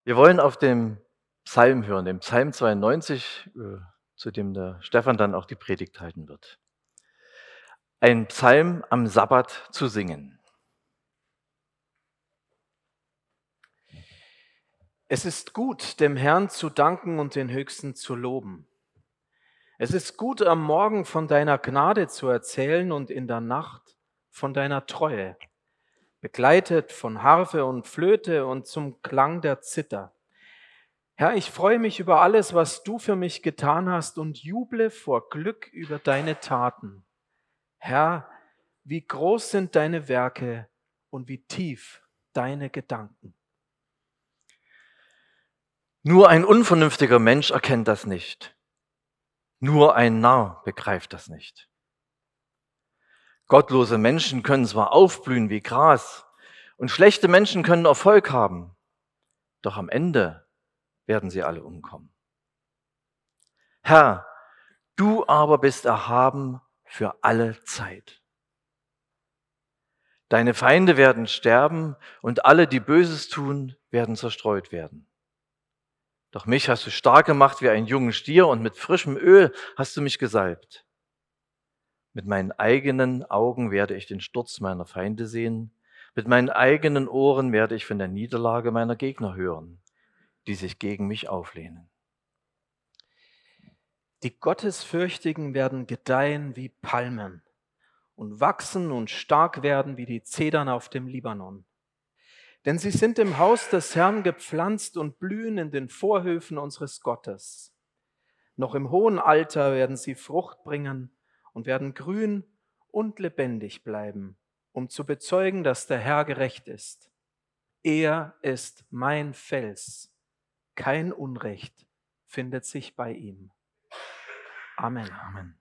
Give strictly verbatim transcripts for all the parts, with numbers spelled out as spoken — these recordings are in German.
Wir wollen auf den Psalm hören, den Psalm zweiundneunzig, äh, zu dem der Stefan dann auch die Predigt halten wird. Ein Psalm am Sabbat zu singen. Es ist gut, dem Herrn zu danken und den Höchsten zu loben. Es ist gut, am Morgen von deiner Gnade zu erzählen und in der Nacht von deiner Treue, begleitet von Harfe und Flöte und zum Klang der Zither. Herr, ich freue mich über alles, was du für mich getan hast und juble vor Glück über deine Taten. Herr, wie groß sind deine Werke und wie tief deine Gedanken. Nur ein unvernünftiger Mensch erkennt das nicht. Nur ein Narr begreift das nicht. Gottlose Menschen können zwar aufblühen wie Gras und schlechte Menschen können Erfolg haben, doch am Ende werden sie alle umkommen. Herr, du aber bist erhaben für alle Zeit. Deine Feinde werden sterben und alle, die Böses tun, werden zerstreut werden. Doch mich hast du stark gemacht wie einen jungen Stier und mit frischem Öl hast du mich gesalbt. Mit meinen eigenen Augen werde ich den Sturz meiner Feinde sehen. Mit meinen eigenen Ohren werde ich von der Niederlage meiner Gegner hören, die sich gegen mich auflehnen. Die Gottesfürchtigen werden gedeihen wie Palmen und wachsen und stark werden wie die Zedern auf dem Libanon. Denn sie sind im Haus des Herrn gepflanzt und blühen in den Vorhöfen unseres Gottes. Noch im hohen Alter werden sie Frucht bringen und werden grün und lebendig bleiben, um zu bezeugen, dass der Herr gerecht ist. Er ist mein Fels. Kein Unrecht findet sich bei ihm. Amen. Amen.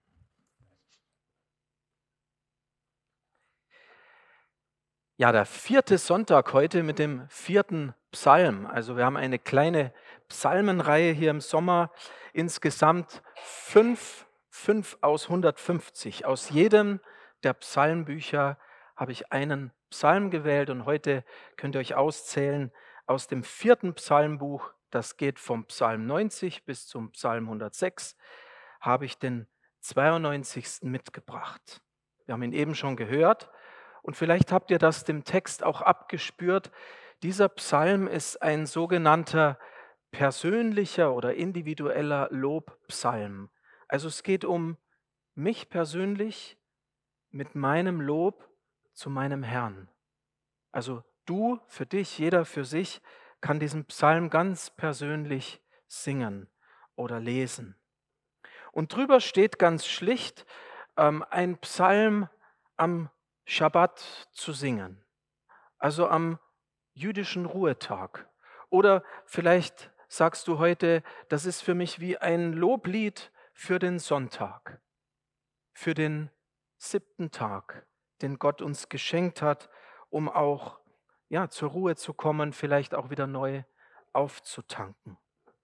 Ja, der vierte Sonntag heute mit dem vierten Psalm. Also wir haben eine kleine Psalmenreihe hier im Sommer. Insgesamt fünf, fünf aus hundertfünfzig. Aus jedem der Psalmbücher habe ich einen Psalm gewählt und heute könnt ihr euch auszählen aus dem vierten Psalmbuch. Das geht vom Psalm neunzig bis zum Psalm hundertsechs. Habe ich den zweiundneunzigsten mitgebracht. Wir haben ihn eben schon gehört. Und vielleicht habt ihr das dem Text auch abgespürt. Dieser Psalm ist ein sogenannter persönlicher oder individueller Lobpsalm. Also es geht um mich persönlich mit meinem Lob zu meinem Herrn. Also du für dich, jeder für sich kann diesen Psalm ganz persönlich singen oder lesen. Und drüber steht ganz schlicht ähm, ein Psalm am Schabbat zu singen, also am jüdischen Ruhetag. Oder vielleicht sagst du heute, das ist für mich wie ein Loblied für den Sonntag, für den siebten Tag, den Gott uns geschenkt hat, um auch ja, zur Ruhe zu kommen, vielleicht auch wieder neu aufzutanken.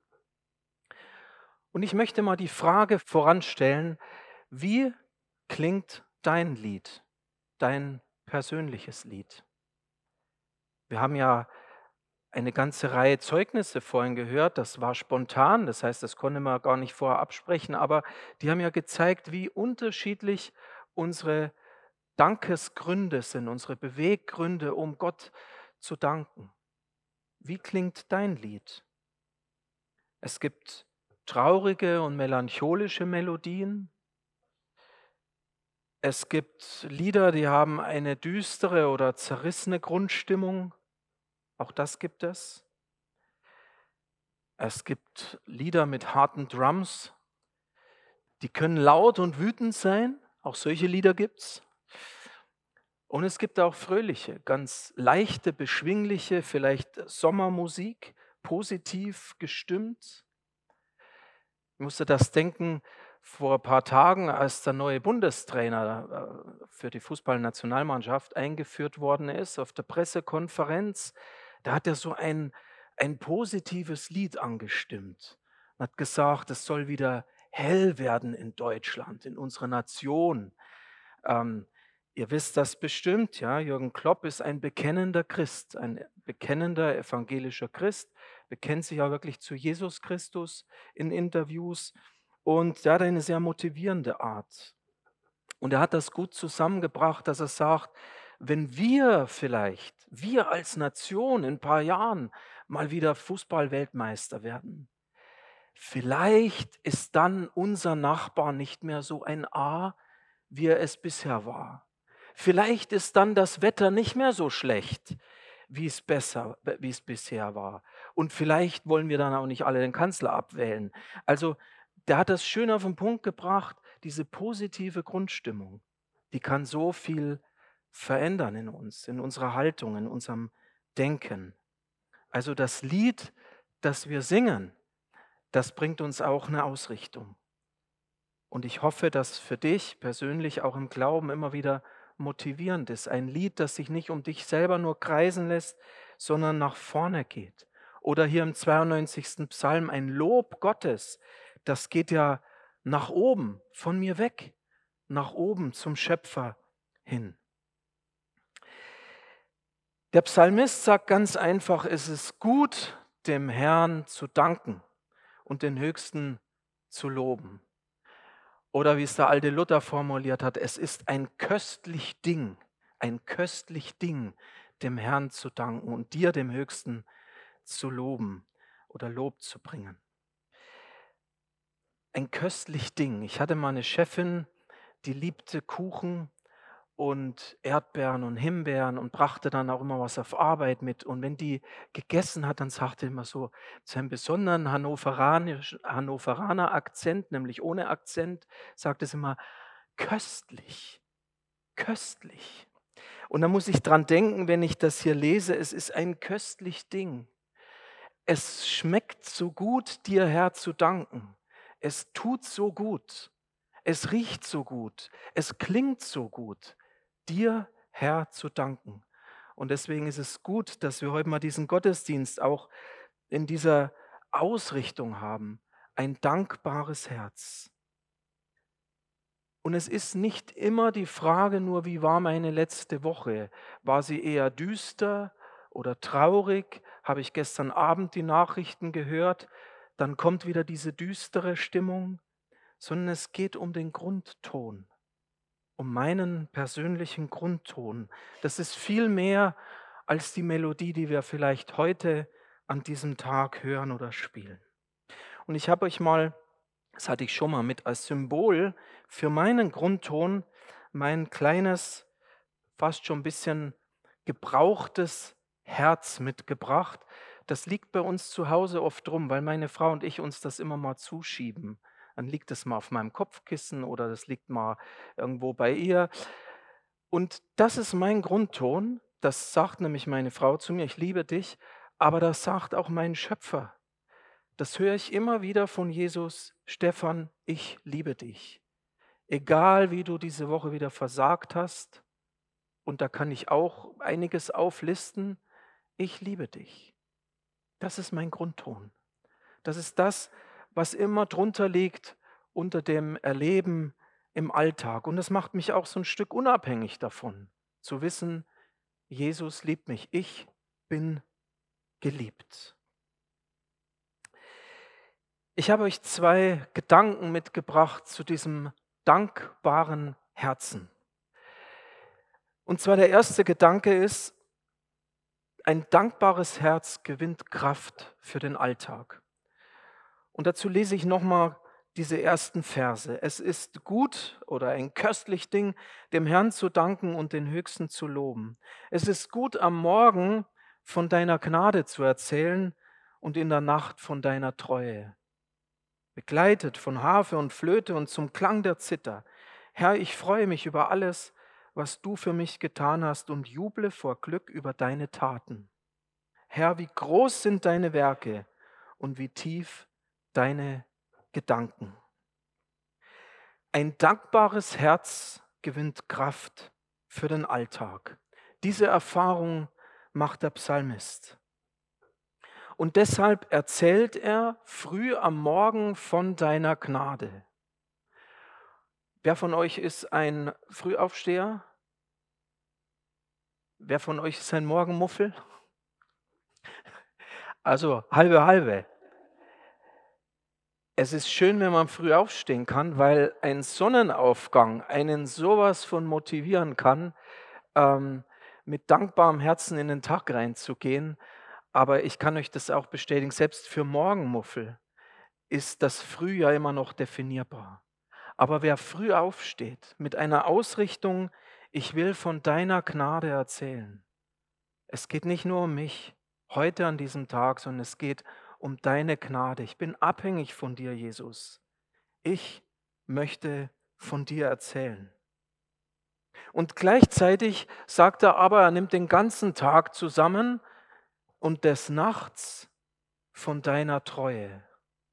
Und ich möchte mal die Frage voranstellen, wie klingt dein Lied, dein persönliches Lied? Wir haben ja eine ganze Reihe Zeugnisse vorhin gehört, das war spontan, das heißt, das konnte man gar nicht vorher absprechen, aber die haben ja gezeigt, wie unterschiedlich unsere Dankesgründe sind, unsere Beweggründe, um Gott zu danken. Wie klingt dein Lied? Es gibt traurige und melancholische Melodien. Es gibt Lieder, die haben eine düstere oder zerrissene Grundstimmung. Auch das gibt es. Es gibt Lieder mit harten Drums, die können laut und wütend sein. Auch solche Lieder gibt's. Und es gibt auch fröhliche, ganz leichte, beschwingliche, vielleicht Sommermusik, positiv gestimmt. Ich musste das denken vor ein paar Tagen, als der neue Bundestrainer äh, für die Fußballnationalmannschaft eingeführt worden ist, auf der Pressekonferenz. Da hat er so ein, ein positives Lied angestimmt und hat gesagt, es soll wieder hell werden in Deutschland, in unserer Nation. Ähm, Ihr wisst das bestimmt, ja. Jürgen Klopp ist ein bekennender Christ, ein bekennender evangelischer Christ, bekennt sich auch wirklich zu Jesus Christus in Interviews und der hat eine sehr motivierende Art. Und er hat das gut zusammengebracht, dass er sagt, wenn wir vielleicht, wir als Nation in ein paar Jahren mal wieder Fußball-Weltmeister werden, vielleicht ist dann unser Nachbar nicht mehr so ein A, wie er es bisher war. Vielleicht ist dann das Wetter nicht mehr so schlecht, wie es besser, wie es bisher war. Und vielleicht wollen wir dann auch nicht alle den Kanzler abwählen. Also, der hat das schön auf den Punkt gebracht, diese positive Grundstimmung, die kann so viel verändern in uns, in unserer Haltung, in unserem Denken. Also das Lied, das wir singen, das bringt uns auch eine Ausrichtung. Und ich hoffe, dass für dich persönlich auch im Glauben immer wieder motivierend ist. Ein Lied, das sich nicht um dich selber nur kreisen lässt, sondern nach vorne geht. Oder hier im zweiundneunzigsten Psalm ein Lob Gottes, das geht ja nach oben, von mir weg, nach oben zum Schöpfer hin. Der Psalmist sagt ganz einfach, es ist gut, dem Herrn zu danken und den Höchsten zu loben. Oder wie es der alte Luther formuliert hat, es ist ein köstlich Ding, ein köstlich Ding, dem Herrn zu danken und dir, dem Höchsten, zu loben oder Lob zu bringen. Ein köstlich Ding. Ich hatte mal eine Chefin, die liebte Kuchen und Erdbeeren und Himbeeren und brachte dann auch immer was auf Arbeit mit. Und wenn die gegessen hat, dann sagte immer so zu einem besonderen Hannoveraner, Hannoveraner Akzent, nämlich ohne Akzent, sagte es immer, köstlich, köstlich. Und da muss ich dran denken, wenn ich das hier lese, es ist ein köstlich Ding. Es schmeckt so gut, dir, Herr, zu danken. Es tut so gut. Es riecht so gut. Es klingt so gut, dir, Herr, zu danken. Und deswegen ist es gut, dass wir heute mal diesen Gottesdienst auch in dieser Ausrichtung haben. Ein dankbares Herz. Und es ist nicht immer die Frage nur, wie war meine letzte Woche? War sie eher düster oder traurig? Habe ich gestern Abend die Nachrichten gehört? Dann kommt wieder diese düstere Stimmung, sondern es geht um den Grundton, um meinen persönlichen Grundton. Das ist viel mehr als die Melodie, die wir vielleicht heute an diesem Tag hören oder spielen. Und ich habe euch mal, das hatte ich schon mal mit als Symbol für meinen Grundton, mein kleines, fast schon ein bisschen gebrauchtes Herz mitgebracht. Das liegt bei uns zu Hause oft rum, weil meine Frau und ich uns das immer mal zuschieben. Dann liegt es mal auf meinem Kopfkissen oder das liegt mal irgendwo bei ihr. Und das ist mein Grundton. Das sagt nämlich meine Frau zu mir, ich liebe dich, aber das sagt auch mein Schöpfer. Das höre ich immer wieder von Jesus, Stefan, ich liebe dich. Egal wie du diese Woche wieder versagt hast, und da kann ich auch einiges auflisten, ich liebe dich. Das ist mein Grundton. Das ist das, was immer drunter liegt unter dem Erleben im Alltag. Und das macht mich auch so ein Stück unabhängig davon, zu wissen, Jesus liebt mich, ich bin geliebt. Ich habe euch zwei Gedanken mitgebracht zu diesem dankbaren Herzen. Und zwar der erste Gedanke ist, ein dankbares Herz gewinnt Kraft für den Alltag. Und dazu lese ich nochmal diese ersten Verse. Es ist gut oder ein köstlich Ding, dem Herrn zu danken und den Höchsten zu loben. Es ist gut, am Morgen von deiner Gnade zu erzählen und in der Nacht von deiner Treue. Begleitet von Harfe und Flöte und zum Klang der Zither. Herr, ich freue mich über alles, was du für mich getan hast und juble vor Glück über deine Taten. Herr, wie groß sind deine Werke und wie tief deine Gedanken. Ein dankbares Herz gewinnt Kraft für den Alltag. Diese Erfahrung macht der Psalmist. Und deshalb erzählt er früh am Morgen von deiner Gnade. Wer von euch ist ein Frühaufsteher? Wer von euch ist ein Morgenmuffel? Also halbe halbe. Es ist schön, wenn man früh aufstehen kann, weil ein Sonnenaufgang einen sowas von motivieren kann, ähm, mit dankbarem Herzen in den Tag reinzugehen. Aber ich kann euch das auch bestätigen, selbst für Morgenmuffel ist das Frühjahr immer noch definierbar. Aber wer früh aufsteht mit einer Ausrichtung, ich will von deiner Gnade erzählen. Es geht nicht nur um mich heute an diesem Tag, sondern es geht um deine Gnade. Ich bin abhängig von dir, Jesus. Ich möchte von dir erzählen. Und gleichzeitig sagt er aber, er nimmt den ganzen Tag zusammen und des Nachts von deiner Treue.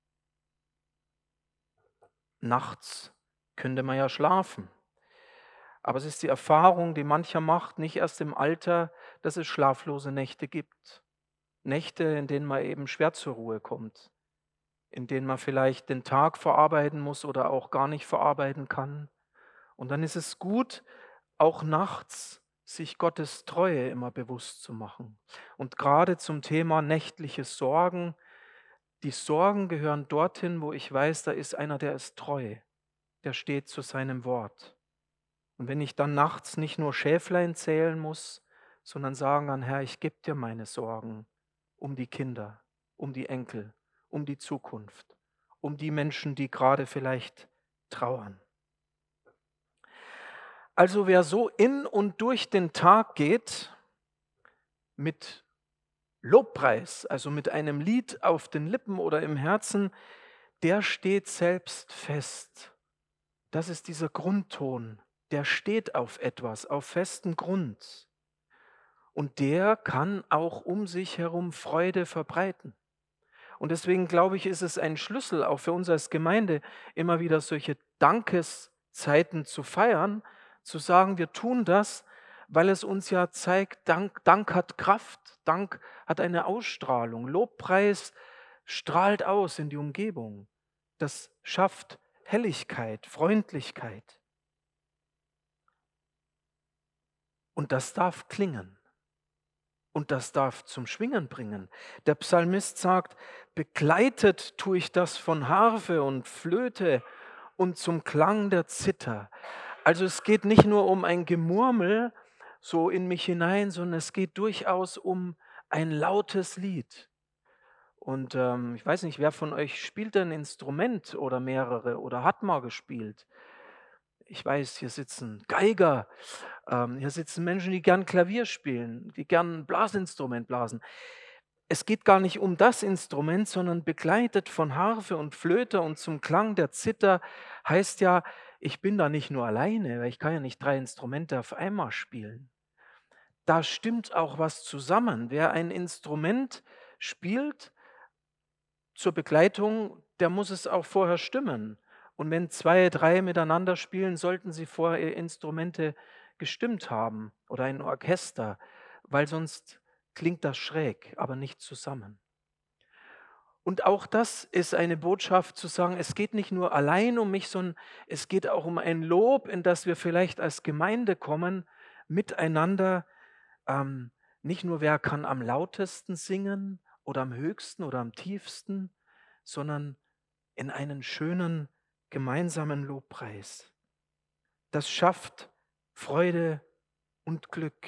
Nachts könnte man ja schlafen. Aber es ist die Erfahrung, die mancher macht, nicht erst im Alter, dass es schlaflose Nächte gibt. Nächte, in denen man eben schwer zur Ruhe kommt, in denen man vielleicht den Tag verarbeiten muss oder auch gar nicht verarbeiten kann. Und dann ist es gut, auch nachts sich Gottes Treue immer bewusst zu machen. Und gerade zum Thema nächtliche Sorgen, die Sorgen gehören dorthin, wo ich weiß, da ist einer, der ist treu, der steht zu seinem Wort. Und wenn ich dann nachts nicht nur Schäflein zählen muss, sondern sagen kann, Herr, ich gebe dir meine Sorgen um die Kinder, um die Enkel, um die Zukunft, um die Menschen, die gerade vielleicht trauern. Also wer so in und durch den Tag geht mit Lobpreis, also mit einem Lied auf den Lippen oder im Herzen, der steht selbst fest. Das ist dieser Grundton, der steht auf etwas, auf festem Grund. Und der kann auch um sich herum Freude verbreiten. Und deswegen glaube ich, ist es ein Schlüssel auch für uns als Gemeinde, immer wieder solche Dankeszeiten zu feiern, zu sagen, wir tun das, weil es uns ja zeigt, Dank, Dank hat Kraft, Dank hat eine Ausstrahlung, Lobpreis strahlt aus in die Umgebung. Das schafft Helligkeit, Freundlichkeit. Und das darf klingen. Und das darf zum Schwingen bringen. Der Psalmist sagt, begleitet tue ich das von Harfe und Flöte und zum Klang der Zither. Also es geht nicht nur um ein Gemurmel so in mich hinein, sondern es geht durchaus um ein lautes Lied. Und ähm, ich weiß nicht, wer von euch spielt ein Instrument oder mehrere oder hat mal gespielt? Ich weiß, hier sitzen Geiger, ähm, hier sitzen Menschen, die gern Klavier spielen, die gern ein Blasinstrument blasen. Es geht gar nicht um das Instrument, sondern begleitet von Harfe und Flöte und zum Klang der Zither heißt ja, ich bin da nicht nur alleine, weil ich kann ja nicht drei Instrumente auf einmal spielen. Da stimmt auch was zusammen. Wer ein Instrument spielt zur Begleitung, der muss es auch vorher stimmen. Und wenn zwei, drei miteinander spielen, sollten sie vorher ihre Instrumente gestimmt haben oder ein Orchester, weil sonst klingt das schräg, aber nicht zusammen. Und auch das ist eine Botschaft zu sagen, es geht nicht nur allein um mich, sondern es geht auch um ein Lob, in das wir vielleicht als Gemeinde kommen, miteinander. Ähm, nicht nur wer kann am lautesten singen oder am höchsten oder am tiefsten, sondern in einen schönen gemeinsamen Lobpreis. Das schafft Freude und Glück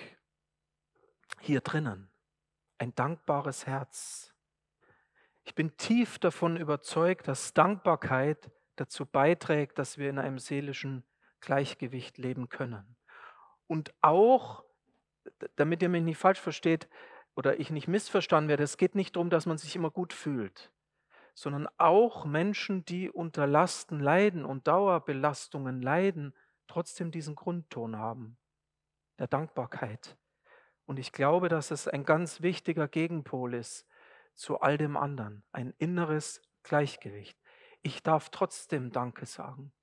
hier drinnen. Ein dankbares Herz. Ich bin tief davon überzeugt, dass Dankbarkeit dazu beiträgt, dass wir in einem seelischen Gleichgewicht leben können. Und auch, d- damit ihr mich nicht falsch versteht oder ich nicht missverstanden werde, es geht nicht darum, dass man sich immer gut fühlt, sondern auch Menschen, die unter Lasten leiden und Dauerbelastungen leiden, trotzdem diesen Grundton haben, der Dankbarkeit. Und ich glaube, dass es ein ganz wichtiger Gegenpol ist zu all dem anderen, ein inneres Gleichgewicht. Ich darf trotzdem Danke sagen.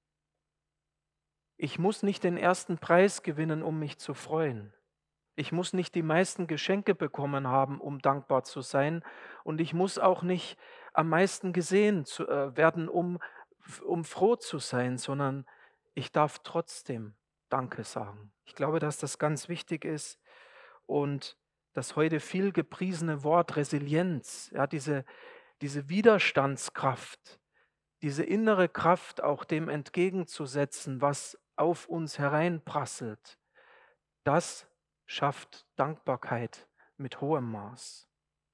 Ich muss nicht den ersten Preis gewinnen, um mich zu freuen. Ich muss nicht die meisten Geschenke bekommen haben, um dankbar zu sein. Und ich muss auch nicht am meisten gesehen zu, äh, werden, um, um froh zu sein, sondern ich darf trotzdem Danke sagen. Ich glaube, dass das ganz wichtig ist. Und das heute viel gepriesene Wort Resilienz, ja, diese, diese Widerstandskraft, diese innere Kraft auch dem entgegenzusetzen, was auf uns hereinprasselt, das schafft Dankbarkeit mit hohem Maß.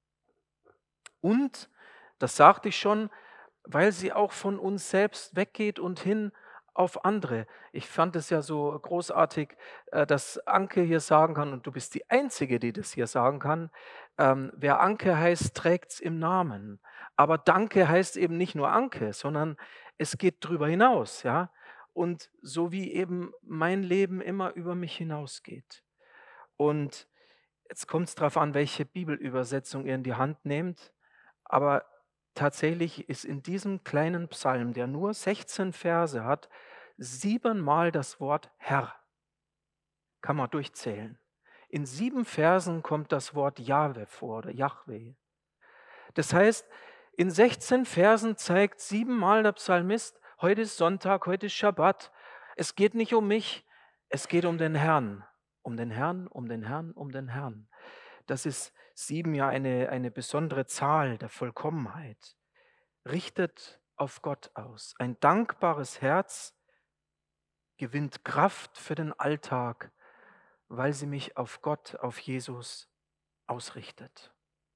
Und, das sagte ich schon, weil sie auch von uns selbst weggeht und hin auf andere. Ich fand es ja so großartig, äh, dass Anke hier sagen kann, und du bist die Einzige, die das hier sagen kann, ähm, wer Anke heißt, trägt's im Namen. Aber Danke heißt eben nicht nur Anke, sondern es geht drüber hinaus, ja. Und so wie eben mein Leben immer über mich hinausgeht. Und jetzt kommt es darauf an, welche Bibelübersetzung ihr in die Hand nehmt. Aber tatsächlich ist in diesem kleinen Psalm, der nur sechzehn Verse hat, siebenmal das Wort Herr. Kann man durchzählen. In sieben Versen kommt das Wort Jahwe vor oder Jahwe. Das heißt, in sechzehn Versen zeigt siebenmal der Psalmist, heute ist Sonntag, heute ist Schabbat. Es geht nicht um mich, es geht um den Herrn. Um den Herrn, um den Herrn, um den Herrn. Das ist sieben ja eine, eine besondere Zahl der Vollkommenheit. Richtet auf Gott aus. Ein dankbares Herz gewinnt Kraft für den Alltag, weil sie mich auf Gott, auf Jesus ausrichtet.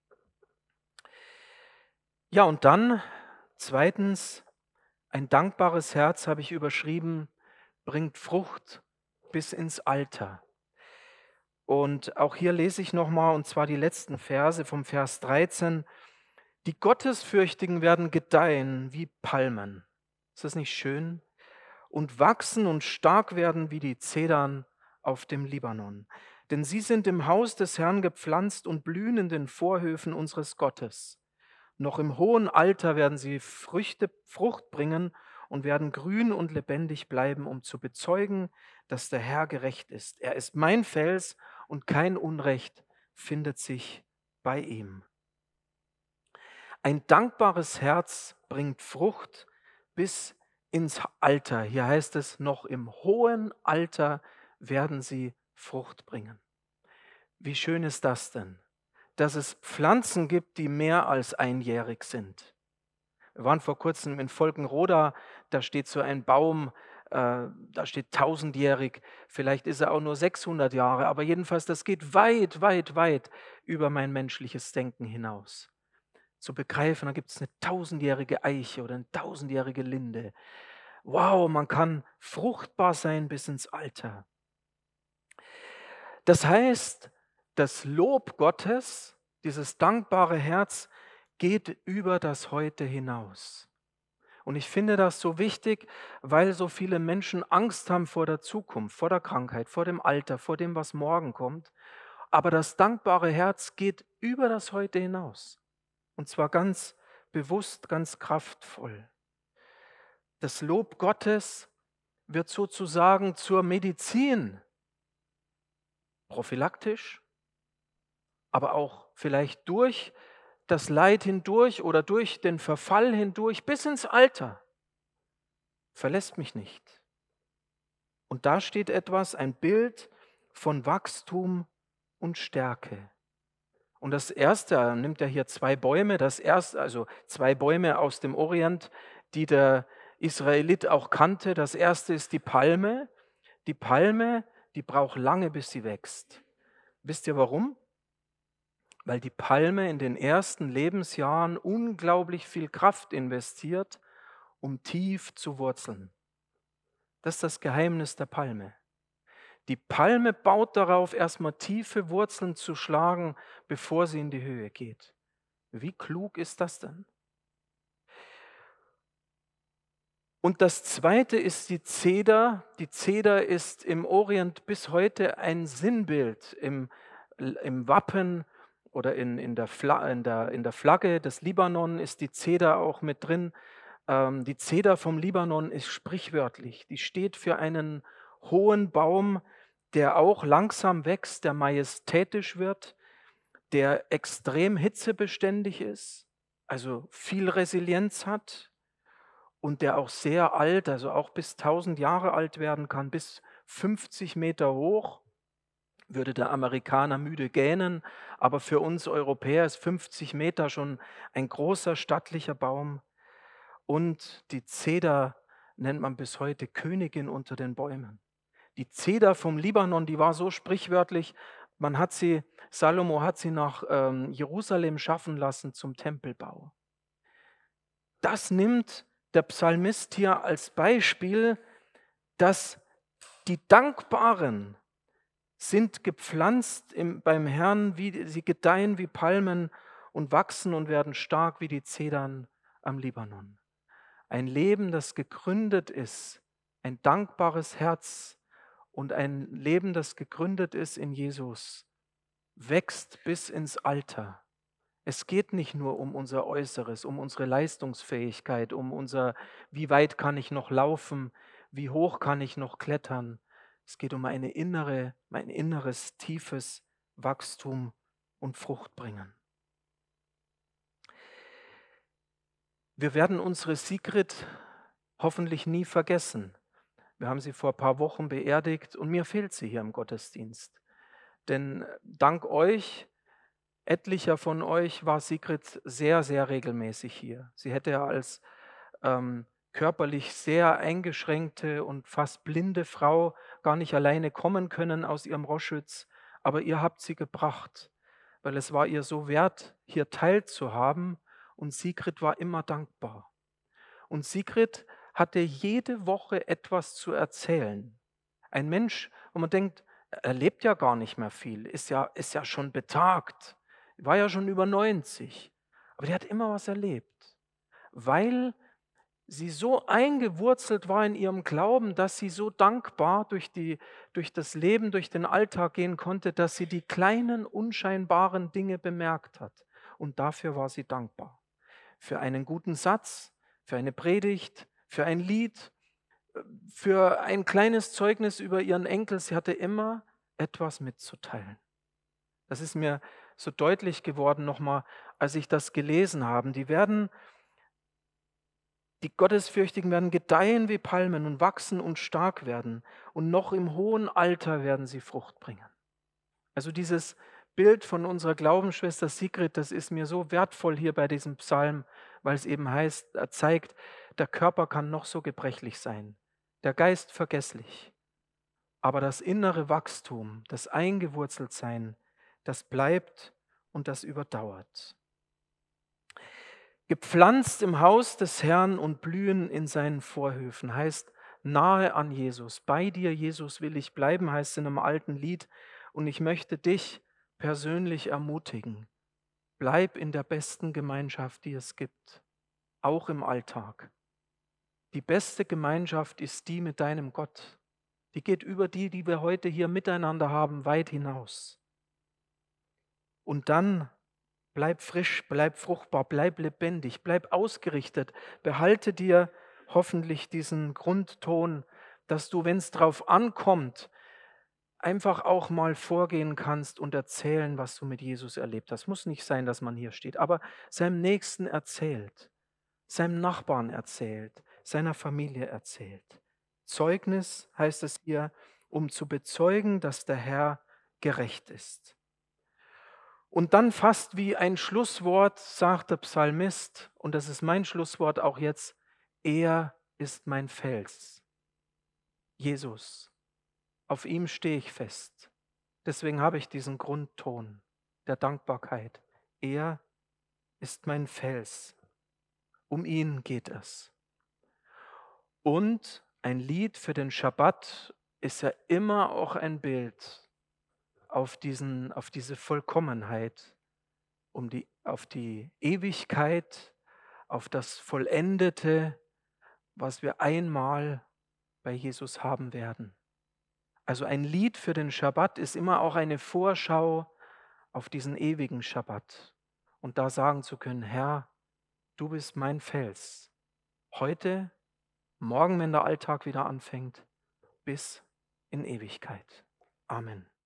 Ja, und dann zweitens, ein dankbares Herz, habe ich überschrieben, bringt Frucht bis ins Alter. Und auch hier lese ich nochmal, und zwar die letzten Verse vom Vers dreizehn. Die Gottesfürchtigen werden gedeihen wie Palmen. Ist das nicht schön? Und wachsen und stark werden wie die Zedern auf dem Libanon. Denn sie sind im Haus des Herrn gepflanzt und blühen in den Vorhöfen unseres Gottes. Noch im hohen Alter werden sie Früchte, Frucht bringen und werden grün und lebendig bleiben, um zu bezeugen, dass der Herr gerecht ist. Er ist mein Fels und kein Unrecht findet sich bei ihm. Ein dankbares Herz bringt Frucht bis ins Alter. Hier heißt es, noch im hohen Alter werden sie Frucht bringen. Wie schön ist das denn, dass es Pflanzen gibt, die mehr als einjährig sind. Wir waren vor kurzem in Volkenroda, da steht so ein Baum, äh, da steht tausendjährig, vielleicht ist er auch nur sechshundert Jahre, aber jedenfalls, das geht weit, weit, weit über mein menschliches Denken hinaus. Zu begreifen, da gibt es eine tausendjährige Eiche oder eine tausendjährige Linde. Wow, man kann fruchtbar sein bis ins Alter. Das heißt, das Lob Gottes, dieses dankbare Herz, geht über das Heute hinaus. Und ich finde das so wichtig, weil so viele Menschen Angst haben vor der Zukunft, vor der Krankheit, vor dem Alter, vor dem, was morgen kommt. Aber das dankbare Herz geht über das Heute hinaus. Und zwar ganz bewusst, ganz kraftvoll. Das Lob Gottes wird sozusagen zur Medizin, prophylaktisch, aber auch vielleicht durch das Leid hindurch oder durch den Verfall hindurch bis ins Alter. Verlässt mich nicht. Und da steht etwas, ein Bild von Wachstum und Stärke. Und das erste, er nimmt er hier zwei Bäume, das erste, also zwei Bäume aus dem Orient, die der Israelit auch kannte. Das erste ist die Palme. Die Palme, die braucht lange, bis sie wächst. Wisst ihr warum? Weil die Palme in den ersten Lebensjahren unglaublich viel Kraft investiert, um tief zu wurzeln. Das ist das Geheimnis der Palme. Die Palme baut darauf, erstmal tiefe Wurzeln zu schlagen, bevor sie in die Höhe geht. Wie klug ist das denn? Und das zweite ist die Zeder. Die Zeder ist im Orient bis heute ein Sinnbild. Im, im Wappen oder in, in, der Fla, in, der, in der Flagge des Libanon ist die Zeder auch mit drin. Ähm, die Zeder vom Libanon ist sprichwörtlich. Die steht für einen hohen Baum, der auch langsam wächst, der majestätisch wird, der extrem hitzebeständig ist, also viel Resilienz hat und der auch sehr alt, also auch bis tausend Jahre alt werden kann, bis fünfzig Meter hoch. würde der Amerikaner müde gähnen, aber für uns Europäer ist fünfzig Meter schon ein großer, stattlicher Baum. Und die Zeder nennt man bis heute Königin unter den Bäumen. Die Zeder vom Libanon, die war so sprichwörtlich, man hat sie, Salomo hat sie nach ähm, Jerusalem schaffen lassen zum Tempelbau. Das nimmt der Psalmist hier als Beispiel, dass die Dankbaren sind gepflanzt im, beim Herrn, wie, sie gedeihen wie Palmen und wachsen und werden stark wie die Zedern am Libanon. Ein Leben, das gegründet ist, ein dankbares Herz und ein Leben, das gegründet ist in Jesus, wächst bis ins Alter. Es geht nicht nur um unser Äußeres, um unsere Leistungsfähigkeit, um unser, wie weit kann ich noch laufen, wie hoch kann ich noch klettern. Es geht um eine innere, ein inneres, tiefes Wachstum und Frucht bringen. Wir werden unsere Sigrid hoffentlich nie vergessen. Wir haben sie vor ein paar Wochen beerdigt und mir fehlt sie hier im Gottesdienst. Denn dank euch, etlicher von euch, war Sigrid sehr, sehr regelmäßig hier. Sie hätte ja als ähm, körperlich sehr eingeschränkte und fast blinde Frau gar nicht alleine kommen können aus ihrem Roschütz, aber ihr habt sie gebracht, weil es war ihr so wert, hier teilzuhaben und Sigrid war immer dankbar. Und Sigrid hatte jede Woche etwas zu erzählen. Ein Mensch, wo man denkt, er lebt ja gar nicht mehr viel, ist ja, ist ja schon betagt, war ja schon über neunzig. Aber die hat immer was erlebt, weil sie so eingewurzelt war in ihrem Glauben, dass sie so dankbar durch, die, durch das Leben, durch den Alltag gehen konnte, dass sie die kleinen, unscheinbaren Dinge bemerkt hat. Und dafür war sie dankbar. Für einen guten Satz, für eine Predigt, für ein Lied, für ein kleines Zeugnis über ihren Enkel. Sie hatte immer etwas mitzuteilen. Das ist mir so deutlich geworden nochmal, als ich das gelesen habe. Die werden, die Gottesfürchtigen werden gedeihen wie Palmen und wachsen und stark werden. Und noch im hohen Alter werden sie Frucht bringen. Also dieses Bild von unserer Glaubensschwester Sigrid, das ist mir so wertvoll hier bei diesem Psalm, weil es eben heißt, er zeigt, der Körper kann noch so gebrechlich sein, der Geist vergesslich, aber das innere Wachstum, das Eingewurzeltsein, das bleibt und das überdauert. Gepflanzt im Haus des Herrn und blühen in seinen Vorhöfen heißt nahe an Jesus. Bei dir, Jesus, will ich bleiben, heißt es in einem alten Lied. Und ich möchte dich persönlich ermutigen. Bleib in der besten Gemeinschaft, die es gibt, auch im Alltag. Die beste Gemeinschaft ist die mit deinem Gott. Die geht über die, die wir heute hier miteinander haben, weit hinaus. Und dann bleib frisch, bleib fruchtbar, bleib lebendig, bleib ausgerichtet. Behalte dir hoffentlich diesen Grundton, dass du, wenn es drauf ankommt, einfach auch mal vorgehen kannst und erzählen, was du mit Jesus erlebt hast. Muss nicht sein, dass man hier steht, aber seinem Nächsten erzählt, seinem Nachbarn erzählt, seiner Familie erzählt. Zeugnis heißt es hier, um zu bezeugen, dass der Herr gerecht ist. Und dann fast wie ein Schlusswort sagt der Psalmist, und das ist mein Schlusswort auch jetzt, er ist mein Fels. Jesus, auf ihm stehe ich fest. Deswegen habe ich diesen Grundton der Dankbarkeit. Er ist mein Fels. Um ihn geht es. Und ein Lied für den Schabbat ist ja immer auch ein Bild auf, diesen, auf diese Vollkommenheit, um die, auf die Ewigkeit, auf das Vollendete, was wir einmal bei Jesus haben werden. Also ein Lied für den Schabbat ist immer auch eine Vorschau auf diesen ewigen Schabbat. Und da sagen zu können, Herr, du bist mein Fels. Heute, morgen, wenn der Alltag wieder anfängt, bis in Ewigkeit. Amen.